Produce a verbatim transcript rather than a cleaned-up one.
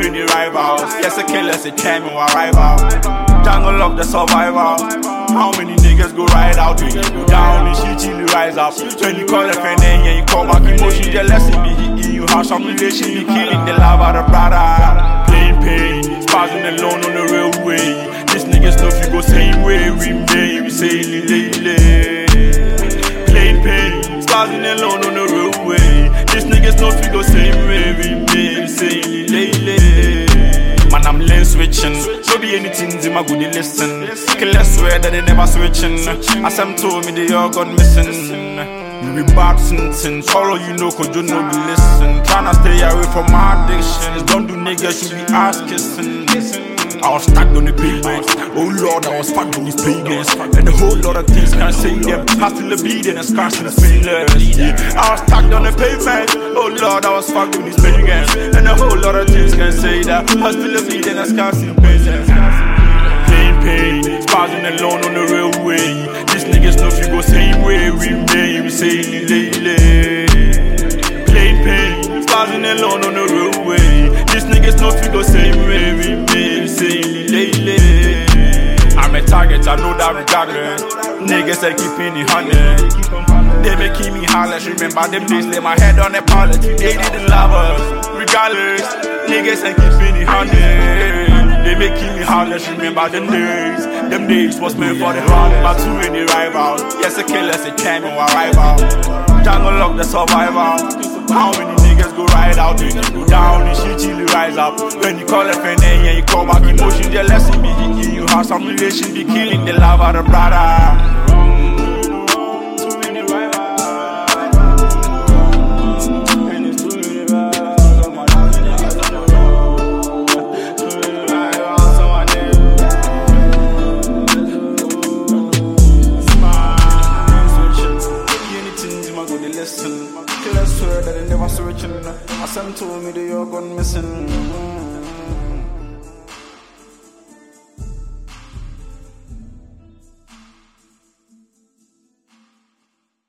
any rivals. Yes, a killer, say champion, or rival. Jungle of the survivor. How many niggas go ride out when you go down and she chill, you rise up. When you call a friend and you call back emotion, jealousy be hitting you. How some relation be killing the love out of brother. Plain pain, spazzing alone on the railway. These niggas know if you go same way, we may we say lele. Plain pain, spazzing alone on the railway. These niggas know if you go same way, we may we say lele. Man, I'm lane switching. No be anything, Zima good listen. Killer swear that they never switching. As them told me they all gone missing. We be bad since all of you know, cause you know we listen. Tryna stay away from my addictions. Don't do niggas, you be ass kissing. I was stuck on the pavement. Oh Lord, I was fucked on these pagans. And a whole lot of things can't say them. I still a beat and a scars in the fingers. Yeah. I was stuck on the pavement. Oh Lord, I was fucked on these pagans. And a whole lot of things can't say that. I still a beat and a scars in the fingers. Plain pain, spazzing alone on the railway. These niggas know if you go same way, we may we say lele. Plain pain, spazzing alone on the railway. These niggas know if you go same way, we may we say lele. I'm a target, I know that regardless. Niggas are keeping it hundred. They making me holler. Remember them days, lay my head on the pallet. They didn't love us, regardless. Niggas are keeping it hundred. They making me heartless, remember them days. Them days was meant for the hard, but too many rivals. Yes, a killer, say champion, or rival. Jungle of the survivor. How many niggas go ride out when you go down and she chill, you rise up. When you call a friend and you call back emotion, jealousy be hitting you. How some relation be killing the love of the brother. Killer swear that they never switching. As them told me they all gone missing.